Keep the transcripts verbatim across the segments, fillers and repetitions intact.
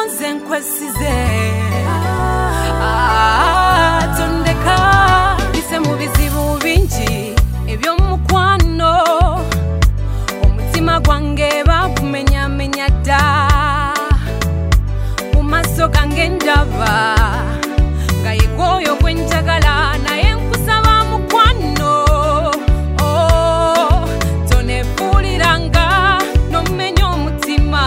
nze nkwesize ah tondeka bise mu bizibu bingi eby'omukwano omutima gwange bakumenya menya dda mu maaso gange ndaba nga yegwoyo gwenjagala naye nkusaba mukwano oh tonefuuliranga nomenya omutima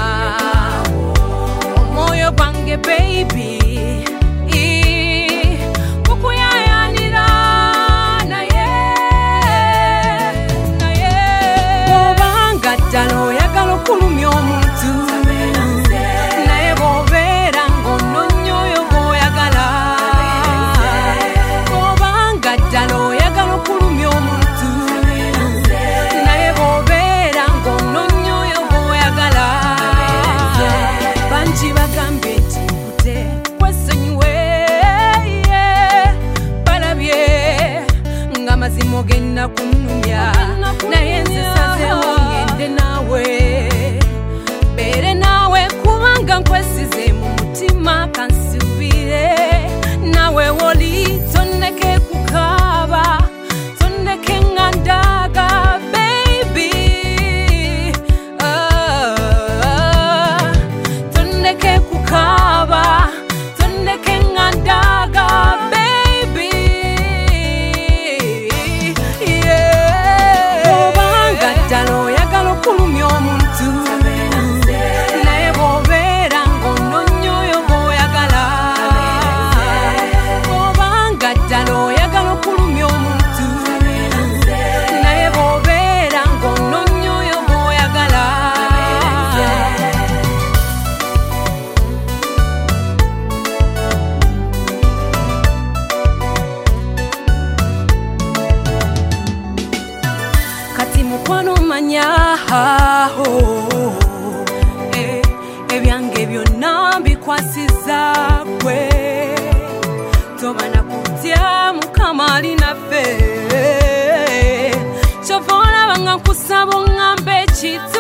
omwoyo gwange baby kukuyayanira naye naye obanga ddala oyagala okulumya omuntu naye bw'obeera ng'onnonya oyo gw'oyagala obanga ddala oyagala okulumya omuntu naye bw'obeera ng'onnonya oyo gw'oyagala bangi bagambye nti nkute kwesonyiwe balabye nga mazima ogenda kunnumya naye nze sazeewo ngende naawe beere naawe kubanga nkwesize mu mutima kansubire nawe woli tonneke kukaaba tonneke nga ndaaga baby ah, tonneke kukaaba tonneke nga ndaaga baby yeah. Obanga ddala oyagala okulumya omuntu naye bw'obeera ng'onnonya oyo gw'oyagala obanga ddala oyagala okulumya omuntu naye bw'obeera ng'onnonya oyo gw'oyagala kati mukwano manya eh, ebyange byonna mbikwasiza gwe toba na kutya mukama ali naffe kyova olaba nga nkusaba oŋŋambe ekito